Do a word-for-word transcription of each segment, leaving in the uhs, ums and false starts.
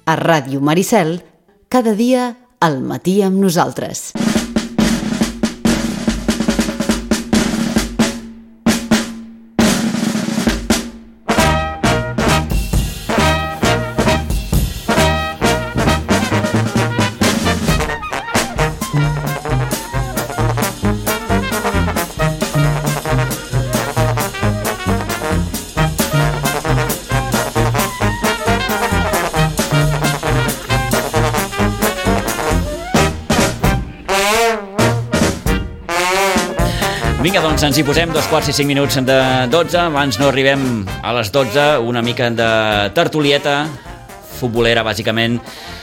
A Ràdio Maricel, cada dia al matí amb nosaltres. Vinga, doncs ens hi posem dos quarts i cinc minuts de dotze. Abans no arribem a les dotze, una mica de tertulieta futbolera, bàsicament.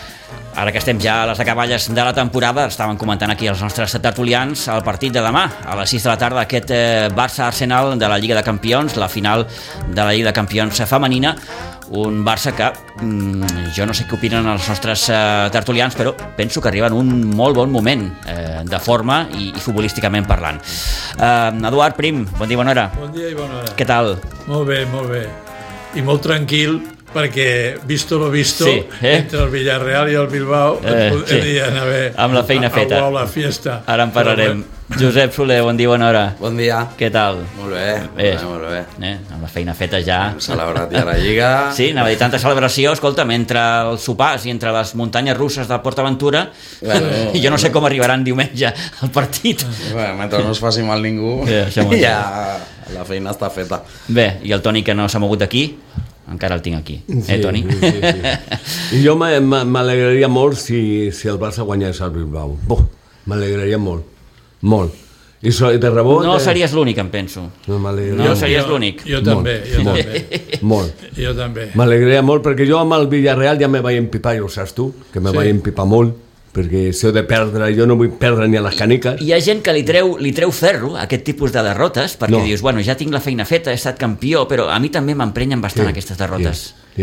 Ara que estem ja a les acaballes de la temporada, estaven comentant aquí els nostres tertulians el partit de demà, a les sis de la tarda, aquest eh, Barça-Arsenal de la Lliga de Campions, la final de la Lliga de Campions femenina. Un Barça que mm, jo no sé què opinen els nostres eh, tertulians, però penso que arriba en un molt bon moment eh, de forma i, i futbolísticament parlant. Eh, Eduard Prim, bon dia, bona hora. Bon dia i bona hora. Què tal? Molt bé, molt bé. I molt tranquil, perquè visto lo visto, sí, eh? entre el Villarreal i el Bilbao, eh, podrien sí. haver amb la feina a, feta. A, a la fiesta. Ara en parlarem. Josep Soler, bon dia, bona hora. Bon dia. Què tal? Molt bé, bé, molt bé. Eh, amb la feina feta ja. Hem celebrat ja la Lliga. Sí, anava a dir, tanta celebració, escolta'm, entre els sopars i entre les muntanyes russes de PortAventura, bueno, jo no sé com arribaran diumenge al partit. Bueno, mentre no es faci mal ningú, sí, ja la feina està feta. Bé, i el Toni, que no s'ha mogut d'aquí, encara el tinc aquí, sí, eh, Toni? Sí, sí. I jo m'alegraria molt si, si el Barça guanyés el Bilbao. Boh, m'alegraria molt, molt. I so, de rebot... No eh... series l'únic, em penso. No, no series l'únic. Jo, jo també, jo molt, també. Molt. Jo també. M'alegraria molt, perquè jo amb el Villarreal ja me vaig empipar, ja ho saps tu, que me sí. vaig empipar molt, perquè si ho de perdre, jo no vull perdre ni a les caniques. Hi ha gent que li treu, li treu ferro a aquest tipus de derrotes, perquè no. dius, bueno, ja tinc la feina feta, he estat campió, però a mi també m'emprenyen bastant sí, aquestes derrotes. Sí,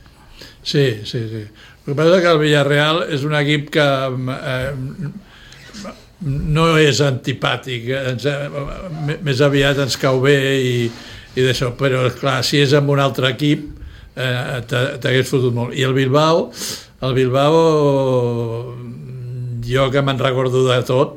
sí, sí. sí. El que passa és que el Villarreal és un equip que eh, no és antipàtic, ens, més aviat ens cau bé i, i d'això, però clar, si és amb un altre equip eh, t'hagués fotut molt. I el Bilbao, el Bilbao, jo que me'n recordo de tot,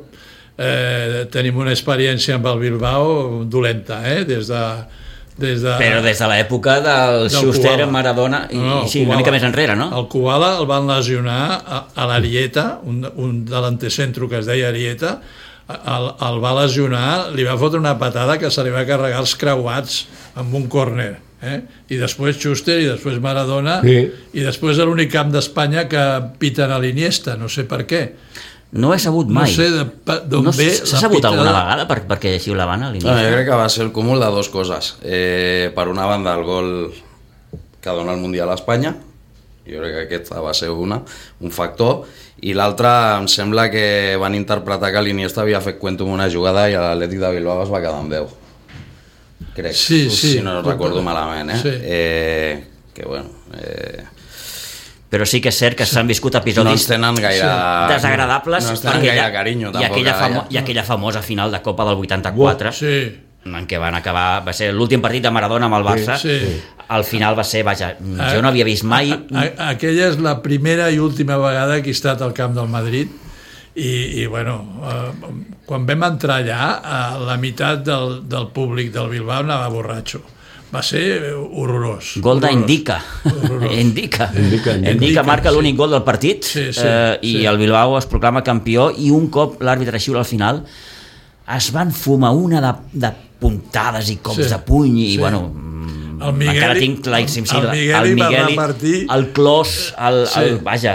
eh, tenim una experiència amb el Bilbao dolenta, eh, des de Des de, però des de l'època del, del Schuster, Maradona i, no, no, sí, una mica més enrere, no? El Kubala el van lesionar a, a l'Arieta, un, un delantecentro que es deia Arieta, el, el va lesionar, li va fotre una patada que se li va carregar els creuats amb un córner, eh? I després Schuster i després Maradona, sí. I després l'únic camp d'Espanya que piten a l'Iniesta, no sé per què. No he sabut mai. No sé d'on no ve. S'ha sabut alguna vegada per, perquè així la van a l'inici? No, jo crec que va ser el cúmul de dues coses. Eh, per una banda, el gol que dona el Mundial a Espanya, jo crec que aquesta va ser una, un factor, i l'altra em sembla que van interpretar que l'Iniesta havia fet cuento amb una jugada i l'Atlètic de Bilbao es va quedar amb deu. Crec, sí, sí, si no recordo malament, eh? Sí. Eh, que bueno... Eh, però sí que és cert que s'han viscut episodis no ens tenen gaire, desagradables no ens tenen gaire carinyo i aquella, famo, i aquella famosa final de Copa del vuitanta-quatre sí. en què van acabar, va ser l'últim partit de Maradona amb el Barça, sí, sí. Al final va ser, vaja, jo no havia vist mai a, a, a, aquella és la primera i última vegada que he estat al camp del Madrid i, i bueno eh, quan vam entrar allà eh, la meitat del, del públic del Bilbao anava borratxo. Va ser horrorós. Gol d'Indica. Indica. Indica. Indica marca sí. L'únic gol del partit sí, sí, eh, i sí. El Bilbao es proclama campió i un cop l'àrbitre xiula al final es van fumar una de, de puntades i cops sí, de puny i sí. Bueno, el Miguel, encara tinc la, sí, el, el Miguel, el Miguel repartir... el Clos el, sí. el, vaja,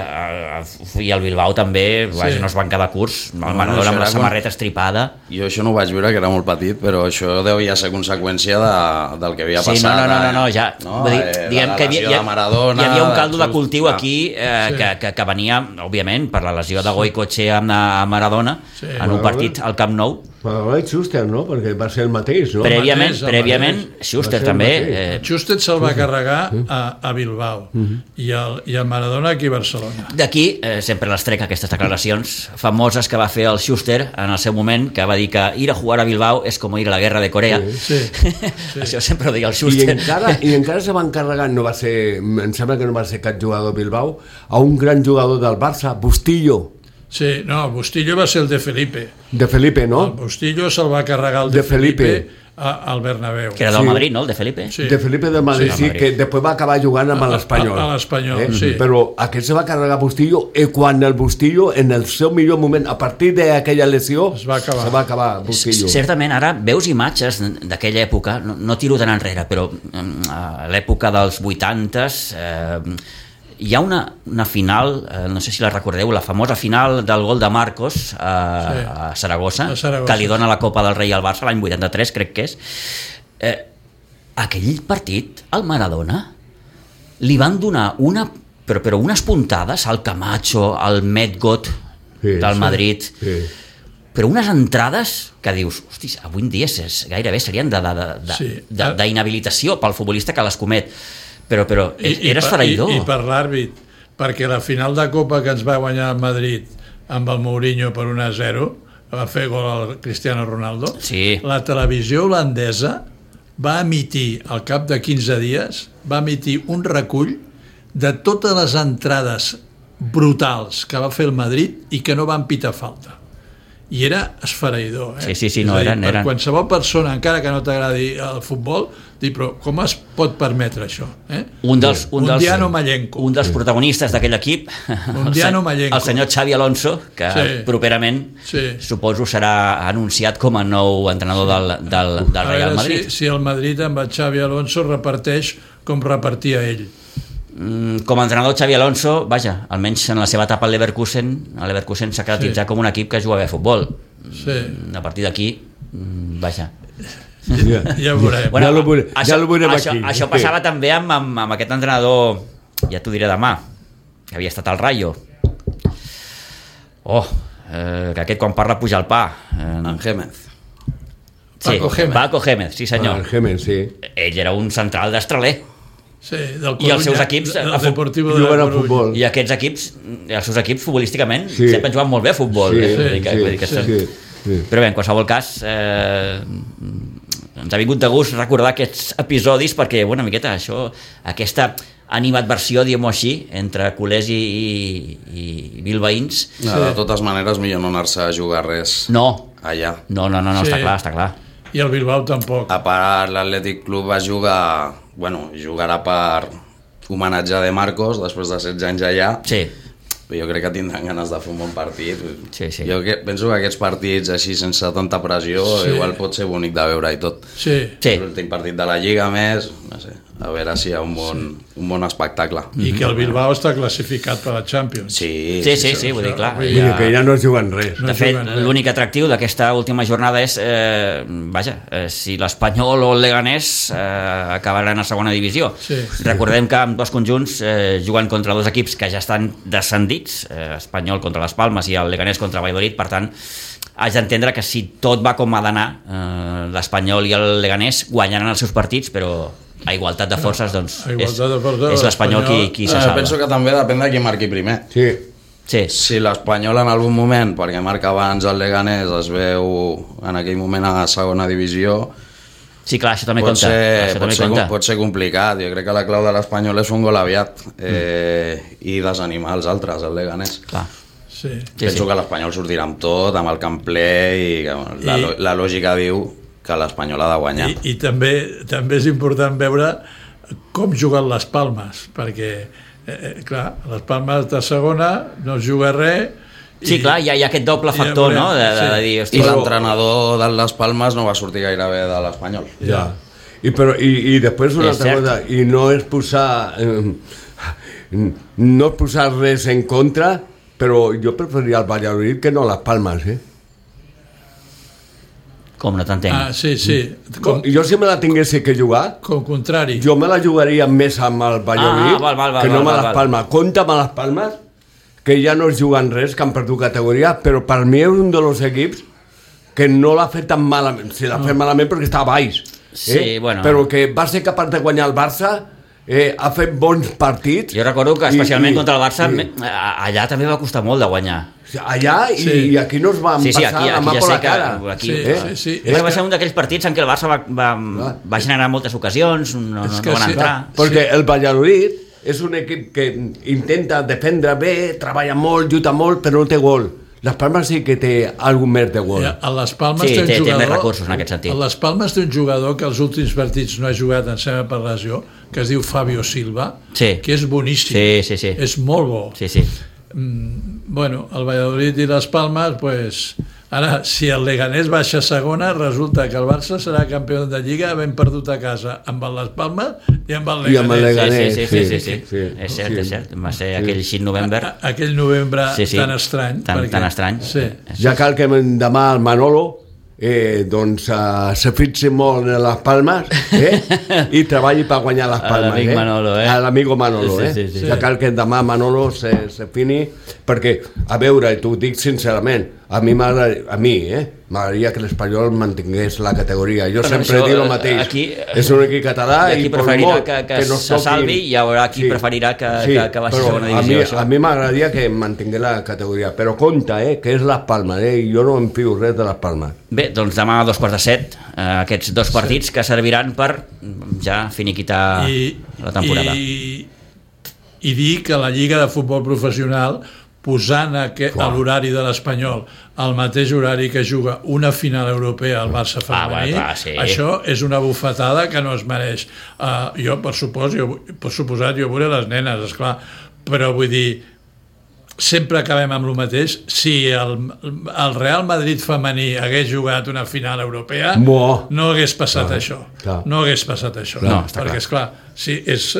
el, i el Bilbao també vaja, sí. No es van quedar curts el Maradona no, amb la samarreta com... estripada jo això no ho vaig veure, que era molt petit però això devia ser conseqüència de, del que havia sí, passat no, no, no, no, ja, no? Dir, Eh, diguem que hi, hi, Maradona, hi havia un caldo de, de cultiu clar. Aquí eh, sí. que, que, que venia òbviament per la lesió de Goicoechea amb Maradona sí, en un partit al Camp Nou Però el Schuster, no? Perquè va ser el mateix, no? Prèviament, mateix, el prèviament mateix. Schuster Va ser el també... mateix. Eh, Schuster se'l va carregar a, a Bilbao i, el, i el Maradona aquí a Barcelona. D'aquí, eh, sempre les trec aquestes declaracions famoses que va fer el Schuster en el seu moment, que va dir que ir a jugar a Bilbao és com ir a la guerra de Corea. Sí, sí. Això sempre ho deia el I Schuster. encara, I encara se van carregar, no va ser, em sembla que no va ser cap jugador de Bilbao, a un gran jugador del Barça, Bustillo, Sí, no, Bustillo va ser el de Felipe. de Felipe, no? El Bustillo se'l va carregar el de, De Felipe. Felipe a, al Bernabéu. Que era del Sí. Madrid, no? El de Felipe. Sí. De Felipe de Madrid, Sí. sí, que després va acabar jugant amb A- a- l'Espanyol. a l'Espanyol, sí. Però aquest se va carregar Bustillo i quan el Bustillo, en el seu millor moment, a partir d'aquella lesió, Es va acabar. se va acabar Bustillo. Certament, ara veus imatges d'aquella època, no, no tiro tan enrere, però mm, a l'època dels vuitantes eh, hi ha una, una final, eh, no sé si la recordeu, la famosa final del gol de Marcos a, Sí. a Saragossa, A Saragossa. que li dona la Copa del Rei al Barça l'any vuitanta-tres, crec que és. Eh, aquell partit, al Maradona, li van donar una, però, però unes puntades al Camacho, al Medgot Sí, del sí. Madrid, Sí. però unes entrades que dius, hosti, avui en dia és, gairebé serien de, de, de, de, Sí. de, d'inhabilitació pel futbolista que les comet, però, però era per- esfereïdor. I, i per l'àrbit, perquè la final de Copa que ens va guanyar el Madrid amb el Mourinho per un a zero, va fer gol al Cristiano Ronaldo, Sí. la televisió holandesa va emitir, al cap de quinze dies, va emitir un recull de totes les entrades brutals que va fer el Madrid i que no van pitar falta. I era esfereïdor. Eh? Sí, sí, sí, no, És a dir, eren- per eren. qualsevol persona, encara que no t'agradi el futbol, dir, però com es pot permetre això? Eh? Un dels, un dels, Undiano Mallenco. un dels protagonistes d'aquell equip, Undiano el, se- Mallenco. el senyor Xavi Alonso, que Sí. properament Sí. suposo serà anunciat com a nou entrenador del, del, del A Real veure Madrid. si, si el Madrid amb el Xavi Alonso reparteix com repartia ell. Mm, com a entrenador Xavi Alonso, vaja, almenys en la seva etapa al Leverkusen, el Leverkusen s'ha caracteritzat Sí. com un equip que juga bé a futbol. Sí, Mm, A partir d'aquí, mm, vaja. Ja. ja ho veurem. Ja lo veure- ja això, lo veurem això, aquí. Això passava també amb, amb, amb aquest entrenador, ja t'ho diré demà, que havia estat al Rayo. Oh, eh, que aquest quan parla puja el pa. Eh, En Gémez. sí, Paco Gémez. Paco Gémez, sí El senyor. Gémez, sí. Ell era un central d'estraler. Sí, del I els seus Coruña, equips, del a fu- Deportivo de juguen la a Coruña. futbol. I aquests equips, els seus equips futbolísticament, Sí. sempre juguen molt bé a futbol. Sí, eh? Vull dir que- vull dir que sí, són- sí, sí. Però bé, en qualsevol cas, eh, ens ha vingut de gust recordar aquests episodis perquè, bueno, una miqueta, això, aquesta animadversió, diguem-ho així, entre culers i, i, i bilbaïns, No, de totes maneres, millor no anar-se a jugar res no, allà. no, no, no, no Sí. està clar, està clar. I el Bilbao tampoc. A part, l'Atlètic Club va jugar... Bueno, jugarà per homenatjar de Marcos després de setze anys allà. Sí, Jo crec que tindran ganes de fer un bon partit. Sí, sí. Jo que, penso que aquests partits així sense tanta pressió Sí. igual pot ser bonic de veure i tot. Sí. sí. L'últim partit de la Lliga, a més, no sé, a veure si hi ha un bon, un bon espectacle. I que el Bilbao està classificat per la Champions. Sí, Sí, sí, sí, vull dir, clar. Vull Vull dir que ja no es juguen res. No De fet, juguen res. l'únic atractiu d'aquesta última jornada és, eh, vaja, eh, si l'Espanyol o el Leganés eh, acabaran a segona divisió. Sí. Recordem que amb dos conjunts eh, juguen contra dos equips que ja estan descendits, eh, Espanyol contra les Palmes i el Leganés contra Valladolid, per tant, haig d'entendre que si tot va com ha d'anar, eh, l'Espanyol i el Leganés guanyaran els seus partits, però a igualtat de forces, doncs, A és, igualtat de forces, és l'Espanyol qui, l'Espanyol- qui se Eh, salva. penso que també depèn de qui marqui primer. Sí. Sí, Si l'Espanyol en algun moment, perquè marca abans el Leganés, es veu en aquell moment a segona divisió, sí, clar, això també pot compta. ser, Això pot, també ser, compta. pot ser complicat. Jo crec que la clau de l'Espanyol és fer un gol aviat eh, i desanimar els altres, el Leganés. Clar. Sí. Sí, Penso sí. que l'Espanyol sortirà amb tot, amb el camp ple, i que, bueno, la, I- lo- la lògica diu que l'Espanyol ha de guanyar. I, i també, també és important veure com juguen les Palmes, perquè, eh, eh, clar, les Palmes de segona no es juga res. Sí, clar, hi ha, hi ha aquest doble i ja factor, veurem, no?, de, de, de dir, I hosti, l'entrenador de les Palmes no va sortir gaire bé de l'Espanyol. Ja. I, però, i, i després una És altra cert. cosa, i no és posar eh, no és posar res en contra, però jo preferiria el Valladolid que no les Palmes, eh? com no t'entenc. Ah, sí, sí, com, Jo si me la tingués que jugar, com contrari. jo me la jugaria més amb el Valladolid Ah, val, val, val, que no val, amb val, les val. Palmes. Compte amb les Palmes, que ja no es juguen res, que han perdut categoria, però per mi és un dels equips que no l'ha fet tan malament, si l'ha fet malament perquè està a baix, eh? Sí, bueno. Però que va ser capaç de guanyar el Barça, eh, ha fet bons partits. Jo recordo que especialment i, contra el Barça i, allà també va costar molt de guanyar. Allà i, Sí. i aquí no es van Sí, sí, passar aquí, la aquí mà ja per sé la que cara. aquí, Sí, eh? sí, sí. Però És va que- ser un d'aquells partits en què el Barça va, va, va generar moltes ocasions, no, És no que van sí. entrar. Perquè el Valladolid és un equip que intenta defendre bé, treballa molt, lluita molt, però no té gol. Las Palmas sí que té algun més de gol. Ja, a Les Palmes Sí, té un té- té jugador... més recursos en aquest sentit. A Les Palmes té un jugador que els últims partits no ha jugat, em sembla, per lesió, que es diu Fabio Silva, Sí. que és boníssim. Sí, sí, sí. És molt bo. Sí, sí. Mm, bueno, el Valladolid i Les Palmes, pues, ara, si el Leganés baixa a segona, resulta que el Barça serà campió de Lliga havent perdut a casa amb el Les Palmes i amb el I amb el Leganés. Sí, Leganés. sí, sí, sí, sí, sí, sí. És cert, sí. és cert. Va ser aquell sis de novembre. A- Aquell novembre Sí, sí. tan estrany. Tan- tan estrany. Sí. Ja cal que demà el Manolo eh, doncs, uh, se fixi molt en les Palmes eh, i treballi per guanyar les Palmes. L'amic eh? Manolo, eh? A l'amigo Manolo. Sí, Eh? sí, sí. Ja cal que demà Manolo se, se fini, perquè, a veure, t'ho dic sincerament, a mi m'agradaria, a mi, eh, m'agradaria que l'Espanyol mantingués la categoria. Jo Però sempre això, dic el mateix. aquí- és un equip català Hi ha qui i per preferirà molt que- que no se toquin- salvi i hi haurà qui preferirà que- que- que baixi a però segona a mi, divisió, això. a mi m'agradaria que mantingués la categoria, però compte, eh, que és les Palmes, eh, i jo no em fio res de les Palmes. Bé, doncs demà a dos quarts de set, eh, aquests dos partits que serviran per ja finiquitar I, la temporada. I, i dir que la Lliga de Futbol Professional, posant aquest, a l'horari de l'Espanyol al mateix horari que juga una final europea al Barça femení, Ah, va, clar, sí. això és una bufetada que no es mereix. Uh, jo, per, supos, jo, per suposat, jo veuré les nenes, esclar, però vull dir, sempre acabem amb el mateix. Si el, el Real Madrid femení hagués jugat una final europea, Bo. no hagués passat Clar, això. clar. No hagués passat això. No, està perquè, clar. esclar, si és,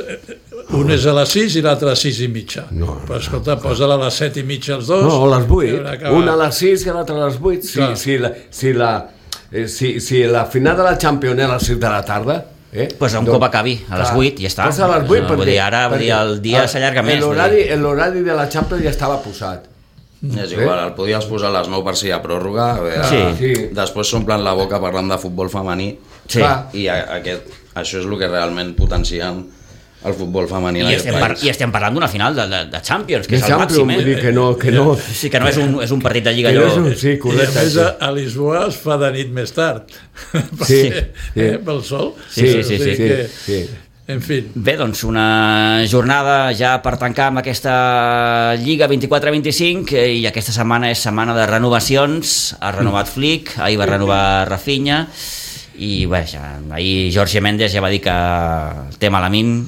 un és a les sis i l'altre a les sis i mitja. No, Però, escolta, posa-la a les set i mitja els dos. No, a les i vuit. haurà acabat. Una a les sis i l'altra a les vuit. Si, Clar. si, la, si, la, eh, si, si la final de la Champions és a les sis de la tarda, eh? Pues un cop acabi, a les clar, vuit, ja està. Pues a les vuit, No, vull perquè, dir, ara, vull dir, el dia perquè s'allarga més, vull L'horari dir. l'horari de la Champions ja estava posat. És igual, el podies posar a les nou per si hi ha pròrroga, a veure, Sí. Sí. després s'omplen la boca parlant de futbol femení, Sí. Clar. i a, aquest, això és el que realment potencien el futbol femení en I aquest estem, par país. i estem parlant d'una final de, de, de Champions, que De és el Champions, màxim, vull dir eh? que no... Que no Sí, que no és un, és un partit de Lliga Que no allò... és un- sí, I a correcte. més, sí. a, a Lisboa es fa de nit més tard. Sí, Perquè, sí. Eh, pel sol. Sí, sí, sí, O sigui sí, que, sí. En fi, Bé, doncs una jornada ja per tancar amb aquesta Lliga vint-i-quatre vint-i-cinc eh, i aquesta setmana és setmana de renovacions. Ha renovat Flick, ahir va renovar Rafinha i bé, ja, ahir Jorge Méndez ja va dir que el tema Lamin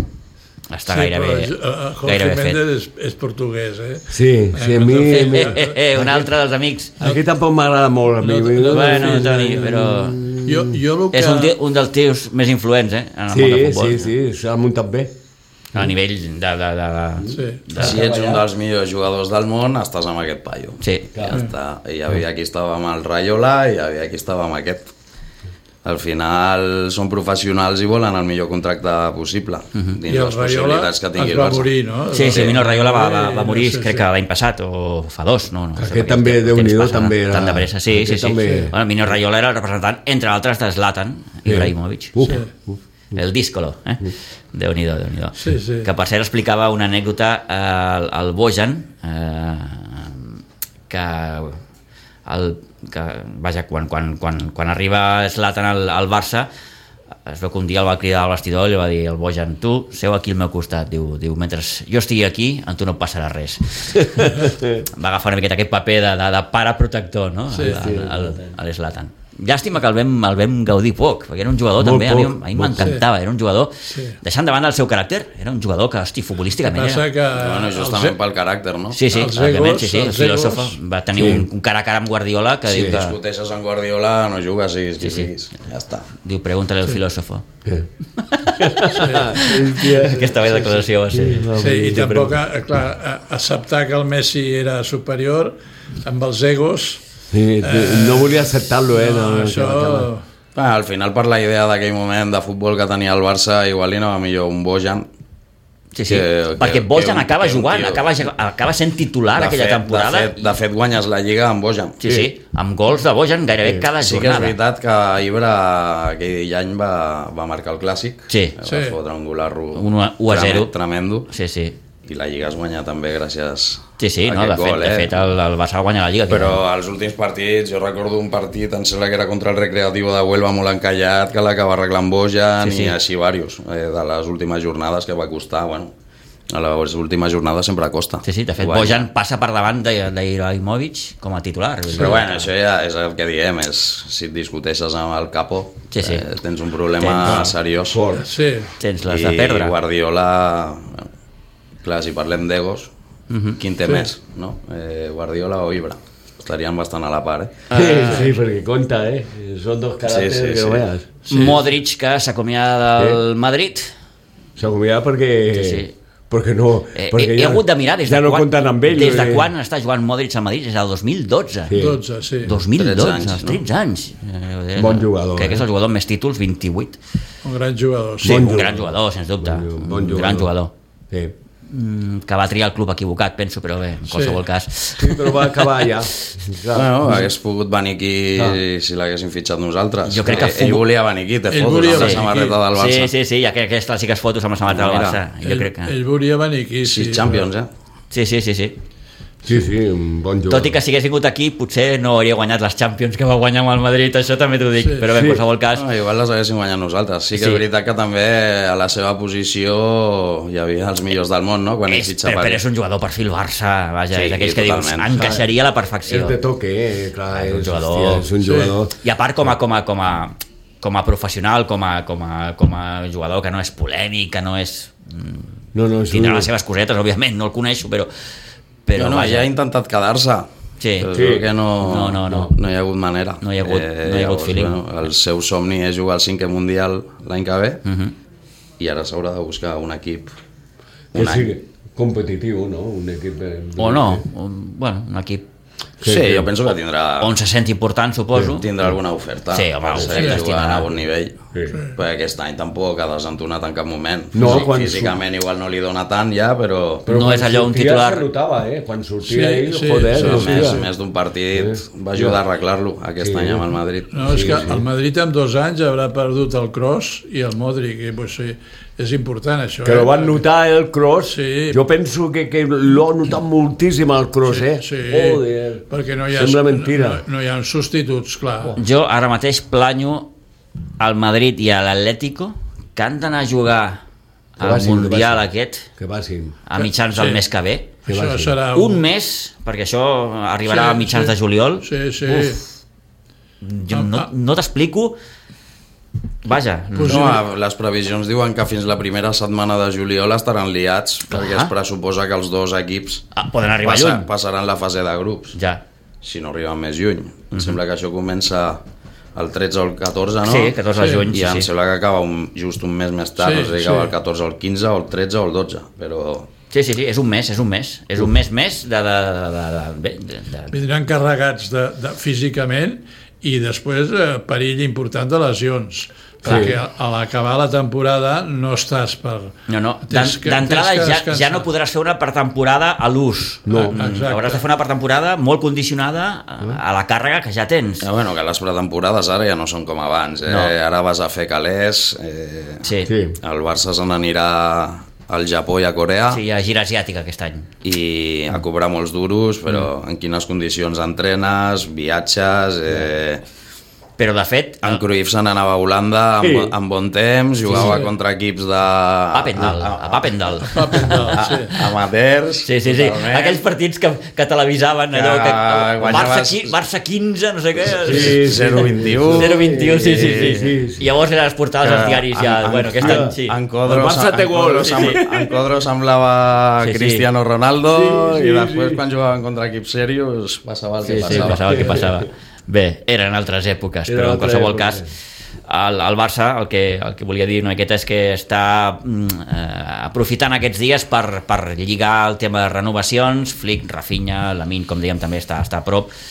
està sí, gairebé, però, uh, Jorge gairebé fet. Méndez és, és portuguès, eh? Sí, sí, a mi... Eh, a mi- eh, eh, un altre dels amics. Aquí tampoc m'agrada molt, a mi. No, no, Bueno, sí, Toni, sí. però Jo, jo el que... és un, ti- un dels tios més influents eh, en el Sí, món del futbol. sí, sí, s'ha muntat bé. A nivell de... de, de, de, Sí. de Si ets un dels millors jugadors del món, estàs amb aquest paio. sí. Ja està. Hi havia qui estava amb el Rayola i hi havia qui estava amb aquest. Al final són professionals i volen el millor contracte possible, dins I el les Rayola possibilitats que tingui es el va Barça. morir, no? Sí, sí, Mino Raiola va, va, va Sí, morir, sí, crec sí. que l'any passat, o fa dos, no? no sé Aquest per què també, el temps Déu-n'hi-do, passa també era- Tan de pressa, sí, sí, aquest sí. també. Bueno, Mino Raiola era el representant, entre altres, de Zlatan Ibrahimovic. Uf, Sí. uf. El díscolo, eh? Déu-n'hi-do, Déu-n'hi-do. Sí, sí. Que per cert explicava una anècdota al, al Bojan, eh, que el, que, vaja, quan, quan, quan, quan arriba Zlatan al, al Barça, es veu que un dia el va cridar al vestidor i li va dir el Bojan, tu seu aquí al meu costat, diu, diu mentre jo estigui aquí amb tu no passarà res. Va agafar una miqueta aquest paper de, de, de pare protector, no? Sí, el, sí. el, el, el Zlatan. Llàstima que el vam, el vam gaudir poc, perquè era un jugador Molt també, a mi, poc, a mi molt. m'encantava, era un jugador, Sí. deixant de banda el seu caràcter, era un jugador que, hosti, futbolísticament Passa era... que... Bueno, els- justament pel caràcter, no? Sí, sí, els òbviament, egos, sí, sí, el els filòsof egos. va tenir Sí. un, un cara a cara amb Guardiola que Sí. diu que... Discuteixes amb Guardiola, no jugues, siguis qui Sí, sí. siguis. Ja està. Diu, pregúntale al filòsofo. Eh. Aquesta vella declaració va ser... Sí, i tampoc, eh, clar, a- acceptar que el Messi era superior amb els egos, Sí, no volia acceptar-lo, eh? no, No, això... Ah, al final, per la idea d'aquell moment de futbol que tenia el Barça, igual li anava millor un Bojan, Sí, sí, que, perquè que, Bojan que acaba un, jugant, acaba, acaba sent titular de aquella fet, temporada. De fet, de fet, guanyes la Lliga amb Bojan. Sí, sí, amb gols de Bojan gairebé sí. cada sí jornada. Sí que és veritat que Ibra aquell any va, va marcar el Clàssic. Sí. Va sí. fotre un golarro un u a zero. Tremendo. Sí, sí. I la Lliga es guanya també gràcies sí, sí, a no, aquest de fet, gol. Eh? De fet, el, el Barça guanya la Lliga. Però als últims partits, jo recordo un partit, em sembla que era contra el Recreativo de Huelva molt encallat, que l'acaba arreglant Bojan sí, sí. i així diversos, eh, de les últimes jornades que va costar, bueno, a les últimes jornades sempre costa. Sí, sí, de fet, Bojan passa per davant d'Ibrahimovic com a titular. Sí, però bueno, això ja és el que diem, és, si et discuteixes amb el capo, sí, sí. Eh, tens un problema tens, seriós. Sí. Tens les de perdre. I Guardiola, clar, si parlem d'egos, uh-huh. quin té sí. més, no? Eh, Guardiola o Ibra? Estarien bastant a la part, eh? Sí, uh, sí, perquè compta, eh? Són dos caràcters sí, sí, que no veus. Sí. Modric, que s'acomiada del sí. Madrid. S'acomiada perquè... Sí, sí. Perquè no... Eh, perquè he, ja, he hagut de mirar des de, ja no quan, compten amb ell. Des de eh? quan està jugant Modric al Madrid? És el dos mil dotze. Sí. dotze, sí. dos mil dotze, anys, tretze anys. No? Bon jugador. Crec eh? que és el jugador amb més títols, vint-i-vuit. Un gran jugador. Sí, bon un jugador. gran jugador, sens dubte. Bon, bon un jugador. gran jugador. Sí. Que va triar el club equivocat, penso, però bé, en qualsevol sí. cas. Sí, però va acabar ja. Bueno, hagués pogut venir aquí ah. si l'haguéssim fitxat nosaltres. Jo crec que ell, ell volia venir aquí, té fotos amb la samarreta del Barça. Sí, sí, sí, hi ha aquestes clàssiques fotos amb la samarreta del Barça. Jo ell, crec que... ell volia venir aquí, sí. Sis Champions, eh? Sí, sí, sí, sí. Sí, sí, un bon jugador. Tot i que si hagués vingut aquí potser no hauria guanyat les Champions que va guanyar amb el Madrid, això també t'ho dic, sí. però bé, en qualsevol cas... No, igual les haguéssim guanyat nosaltres. Sí que sí. és veritat que també a la seva posició hi havia els millors del món, no? Quan és, fitxa però, per però és un jugador perfil Barça, vaja, sí, és d'aquells que dius, encaixaria a la perfecció. És de toque, eh? Clar, és, és, un jugador. Hòstia, és un jugador. Sí. I a part com a, com a, com a, com a professional, com a, com, a, com a jugador que no és polèmic, que no és... No, no, és tindrà un... les seves cosetes, òbviament, no el coneixo, però... però no, no, ja ha intentat quedar-se. Sí. Però sí. que no, no, no, no. no hi ha hagut manera. No hi ha hagut, eh, no hi ha hagut feeling. Bueno, el seu somni és jugar al cinquè mundial l'any que ve uh-huh. i ara s'haurà de buscar un equip un un sí, any. competitiu, no? Un equip... De... O no, un, bueno, un equip... Sí, sí, jo penso que tindrà... On se sent important, suposo. Tindrà alguna oferta. Sí, home, oferta estimada. A bon nivell. Sí. Perquè aquest any tampoc ha desentonat en cap moment. No, sí, quan físicament su... igual no li dona tant ja, però... però no és allò un titular... Se notava, eh? Quan sortia sí, ell, sí, joder... Sí, no més, sí. més d'un partit sí. va ajudar a arreglar-lo aquest sí. any amb el Madrid. No, és sí, que sí. el Madrid en dos anys haurà perdut el Kroos i el Modric, i pues, sí, és important això. Que eh? lo van notar el Kroos, sí. jo penso que, que l'ho notat moltíssim el Kroos, sí, eh? Sí, Joder, perquè no hi ha, sembla mentira. No, no hi ha substituts, clar. Jo ara mateix planyo al Madrid i a l'Atlético que han d'anar a jugar al vacin, Mundial aquest que vacin. a mitjans del sí. mes que ve. Que Això vacin. serà Un mes, perquè això arribarà Sí, a mitjans sí. de juliol. Sí, sí. Uf, jo no, no t'explico. Vaja, Pues No, sí. les previsions diuen que fins la primera setmana de juliol estaran liats perquè es pressuposa que els dos equips ah, poden arribar passa, lluny. passaran la fase de grups. Ja. Si no arriben més lluny. Em sembla que això comença el tretze o el catorze, no? Sí, catorze de Sí. juny. I Sí, em sí. sembla que acaba un, just un mes més tard, Sí, no sé, sí. acaba el catorze o el quinze o el tretze o el dotze, però... Sí, sí, sí, és un mes, és un mes. És un mes més de... de, de, de, de, de... Vindran carregats de, de, físicament i després eh, perill important de lesions. Perquè a l'acabar la temporada no estàs per... No, no, Tens que- d'entrada tens que ja, descansar. ja no podràs fer una pretemporada a l'ús. No. Mm, Exacte. hauràs de fer una pretemporada molt condicionada a, a la càrrega que ja tens. Ja, bueno, que les pretemporades ara ja no són com abans, eh? No. Ara vas a fer calés, eh... Sí, sí. Sí. el Barça se n'anirà al Japó i a Corea Sí, hi ha gira asiàtica aquest any. i a cobrar molts duros, però en quines condicions entrenes, viatges... Eh... Però de fet... En Cruyff se n'anava a Holanda amb, Sí. amb bon temps, jugava Sí. contra equips de... Papendal, a Papendal. Papendal, sí. amateurs. Sí, sí, sí. totalment. Aquells partits que, que televisaven allò que... Que Barça, guanyaves- qui, Barça quinze, no sé què... Sí, zero vint-i-u. zero vint-i-u, sí, sí, sí. Sí, sí. I llavors eren les portades als diaris ja... En- bueno, aquest en- any sí. En Codro, El Barça té en gol, Codro sí, sem- sí. en Codro semblava Sí, sí. Cristiano Ronaldo Sí, sí, i després sí. quan jugaven contra equips serios passava el Sí, que sí, passava. passava el que passava. Bé, eren altres èpoques, Eren però en altres qualsevol èpoques. cas el, el Barça el que, el que volia dir una miqueta és que està mm, eh, aprofitant aquests dies per, per lligar el tema de renovacions. Flick, Rafinha, Lamine, com dèiem, també està, està a prop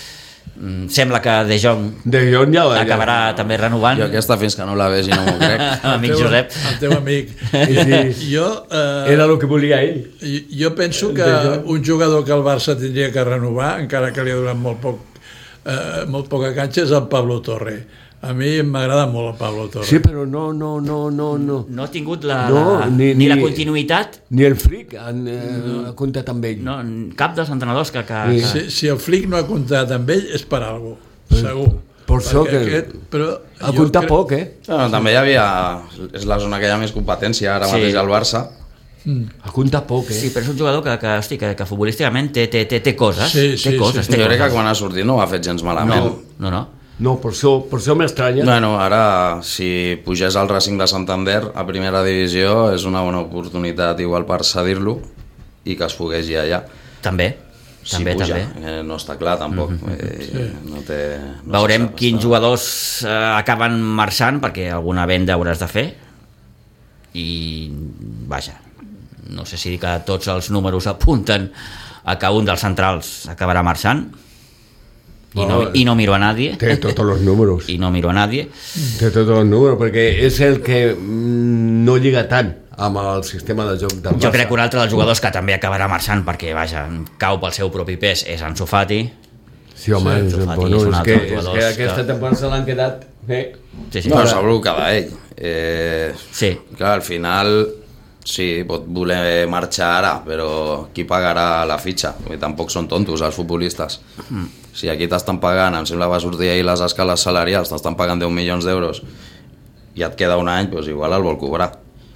Mm, sembla que De Jong De Jong ja... acabarà ja. també renovant. Jo aquesta fins que no la vegi no m'ho crec. Amic el teu, Josep. El teu amic. Sí. Jo, eh, Era el que volia ell. jo penso que un jugador que el Barça tindria que renovar, encara que li ha donat molt poc, eh, molt poca canxa, és el Pablo Torre. A mi m'agrada molt el Pablo Torre. Sí, però no, no, no, no, no. No ha tingut la, No, la, ni- ni, ni la ni- continuïtat, Ni el Flick han eh, no. comptat amb ell. no, cap dels entrenadors que... que, Sí. que... Si, si el Flick no ha comptat amb ell és per alguna cosa, segur. Per això Perquè que- aquest, però Ha jo comptat crec- poc, eh? No, també hi havia... És la zona que hi ha més competència ara Sí. mateix al Barça. Ha comptat poc, eh? Sí, però és un jugador que, que, hosti, que, que futbolísticament té, té, té, té coses. Sí, té sí, coses, sí. té Jo crec que coses. quan ha sortit no ho ha fet gens malament. No, no, no. No, per això, per això m'estranya. Bueno, ara, si pugés al Racing de Santander a primera divisió, és una bona oportunitat igual per cedir-lo i que es pogués ir allà. També, Si també, puja, també. eh, no està clar tampoc. Mm-hmm. eh, sí. No té, no Veurem se sap, quins està- jugadors eh, acaben marxant, perquè alguna venda hauràs de fer. I, vaja, no sé si dir que tots els números apunten a que un dels centrals acabarà marxant. I no, No, i no miro a nadie. Té tots els números. I no miro a nadie. Té tots els números, perquè és el que mm, no lliga tant amb el sistema de joc del Barça. Jo crec que un altre dels jugadors que també acabarà marxant, perquè, vaja, cau pel seu propi pes, és Ansu Fati. Sí, home, Sí, és, Fati bueno, és un és, altre que, és jugador que aquesta que- temporada se l'han quedat... Eh? Sí, sí. No, Ara- segur que d'ell. Eh, Sí. Clar, al final sí, pot voler marxar ara, però qui pagarà la fitxa? I tampoc són tontos els futbolistes. Mm. Si aquí t'estan pagant, em sembla que va sortir ahir les escales salarials, t'estan pagant deu milions d'euros i et queda un any, doncs igual el vol cobrar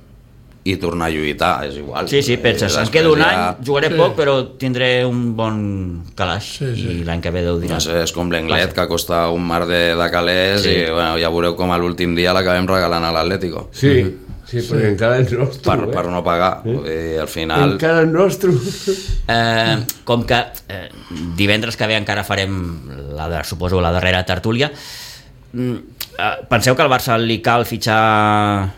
i tornar a lluitar, és igual. Sí, sí, penses, Eh, em queda un després any, ja- jugaré Sí. poc, però tindré un bon calaix. Sí, sí. I l'any que ve Déu dirà. No sé, és com l'Englet, que costa un mar de, de calés Sí. i bueno, ja veureu com a l'últim dia l'acabem regalant a l'Atlético Sí, sí, perquè encara és nostre. per, eh? per no pagar. I al final... Encara és nostre. Eh, com que eh, divendres que ve encara farem la de, suposo la darrera tertúlia, mm, eh, penseu que al Barça li cal fitxar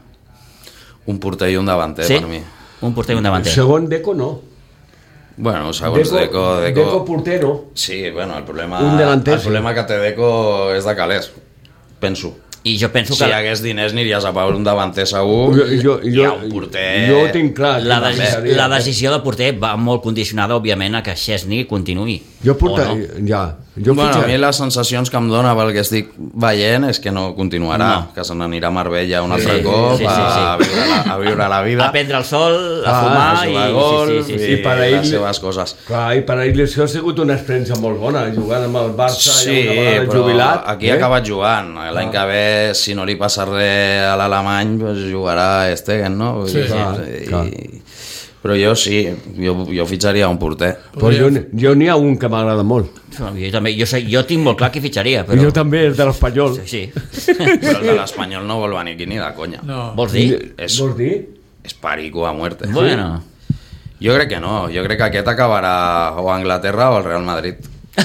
Un porter i un davanter, sí? per mi. Un porter i un davanter. Segon Deco no. Bueno, segons Deco... Deco, Deco portero. Sí, bueno, el problema, Un delanter, el problema que té Deco és de calés, penso. I jo penso Si que hi hagués diners aniries a pagar un davanter segur, Jo, jo, hi jo, ha un porter... jo ho tinc clar. la, que deci marxaria, la eh? decisió del porter va molt condicionada, òbviament, a que Szczesny continuï. Jo porta... O no? Ja. Jo Bueno, a fitxa- mi les sensacions que em dona pel que estic veient és que no continuarà, No. que se n'anirà a Marbella un altre Sí, cop sí, sí, a, sí. viure la, a viure la vida, A prendre el sol, a Ah, fumar a jugar i... golf sí, sí, sí, i, sí. I per a ell- les seves coses. Clar, i per a ell això ha sigut una experiència molt bona, jugant amb el Barça Sí, i una vegada però jubilat. aquí ha acabat jugant. L'any que ve, si no li passa res a l'alemany, doncs jugarà a Stegen, no? Sí, I- clar, i- clar. Però jo sí, jo, jo fitxaria un porter. Però jo, jo n'hi ha un que m'agrada molt. Jo, també, jo, sé, jo tinc molt clar qui fitxaria, però... Però... Jo també, és de l'Espanyol. Sí. Però el de l'Espanyol no vol venir aquí ni de conya. No. Vols dir? És, Vols dir? és perico a muerte. Bueno, Jo crec que no, jo crec que aquest acabarà o a Anglaterra o al Real Madrid.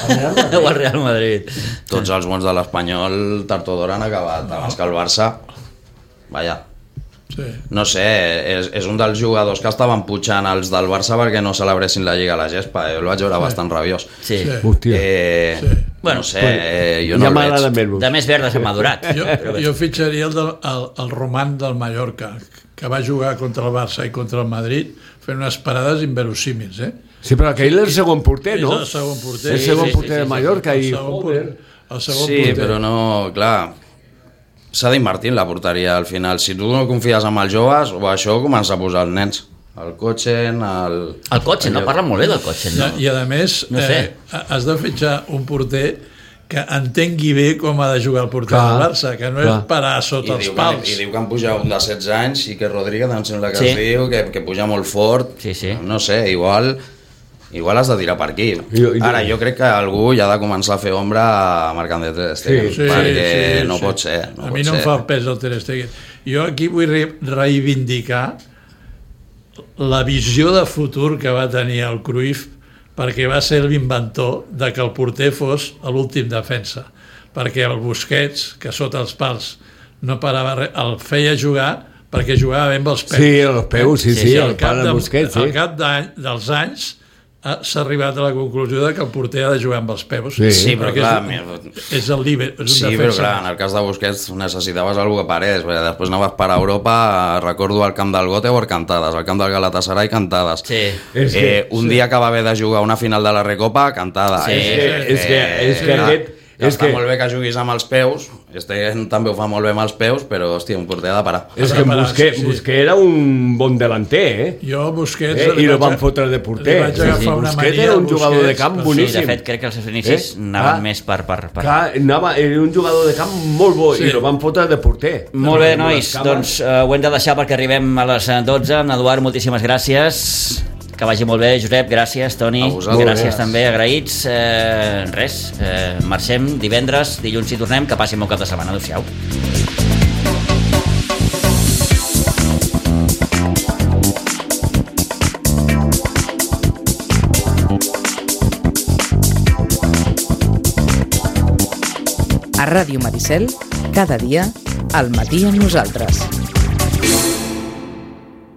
o al Real Madrid. Tots els bons de l'Espanyol tard o d'hora han acabat, abans que el Barça. Vaja, Sí. no sé, és, és un dels jugadors que estaven pujant els del Barça perquè no celebressin la Lliga a la gespa. Jo el vaig veure bastant rabiós. Sí. Sí. Hòstia. Eh, Sí. Bueno, no sé, eh, jo ja no el m'agrada veig. més. De més verdes ha madurat. Jo, Però bé. jo fitxaria el, del, el, el Roman del Mallorca, que va jugar contra el Barça i contra el Madrid fent unes parades inverosímils, eh? Sí, però aquell és el segon porter, no? És el segon porter. El segon sí, porter sí, de sí, Mallorca el i... segon Joder. porter. El segon Sí, porter. però no, clar, s'ha d'invertir en la porteria al final. Si tu no confies en els joves, o això comença a posar els nens. El cotxe, el... El cotxe, no parla molt bé del cotxe, no? I, I a més, No sé. eh, has de fitxar un porter que entengui bé com ha de jugar el porter Clar, del Barça, que no clar. és parar I sota els diu, que, pals. I diu que en puja un de setze anys i que Rodríguez em sembla que Sí. es diu, que, que puja molt fort. Sí, sí. No sé, igual... Igual has de tirar per aquí. Jo- jo- Ara, jo crec que algú ja ha de començar a fer ombra marcant de Ter Stegen, Sí, Sí, perquè sí, no sí. pot ser. No a pot mi no ser. em fa el pes el Ter Stegen. Jo aquí vull re reivindicar la visió de futur que va tenir el Cruyff, perquè va ser l'inventor de que el porter fos l'últim defensa, perquè el Busquets, que sota els pals no parava res, el feia jugar perquè jugava bé amb els peus. Sí, els peus, sí, Sí, sí, sí, el al cap, pare de, Busquets, al sí. cap d'any- dels anys s'ha arribat a la conclusió de que el porter ha de jugar amb els peus. Sí, Sí, però perquè clar... és, és el líber, és un Sí, però defensa. clar, en el cas de Busquets necessitaves algú que parés, perquè després anaves per Europa, recordo al camp del Göteborg cantades, al camp del Galatasaray cantades. Sí. És que- Eh, un dia que va haver de jugar una final de la Recopa, cantada. Sí. Eh, És que, és que clar, aquest... que És està que, molt bé que juguis amb els peus, este també ho fa molt bé amb els peus, però, hòstia, un porter ha de parar. és que Busqué, Sí, sí. Busqué era un bon delanter, eh? Jo, Busquets... Eh, li I lo vaig van a- fotre de porter. Li vaig agafar Sí, sí. una Busquets mania era un al jugador de Busquets. camp Sí, Sí, boníssim. de fet, crec que els seus inicis Eh? anaven Ah. més per... per, per... Clar, anava, era un jugador de camp molt bo Sí. i lo van fotre de porter. Molt bé, Amb nois, les cames. doncs uh, ho hem de deixar perquè arribem a les eh, dotze. Eduard, moltíssimes gràcies. Que vagi molt bé, Josep, gràcies, Toni. A vosaltres. Gràcies també, agraïts. Eh, res, eh, marxem divendres, dilluns si tornem, que passi un bon cap de setmana. Adéu-siau. A Ràdio Maricel, cada dia, al matí amb nosaltres.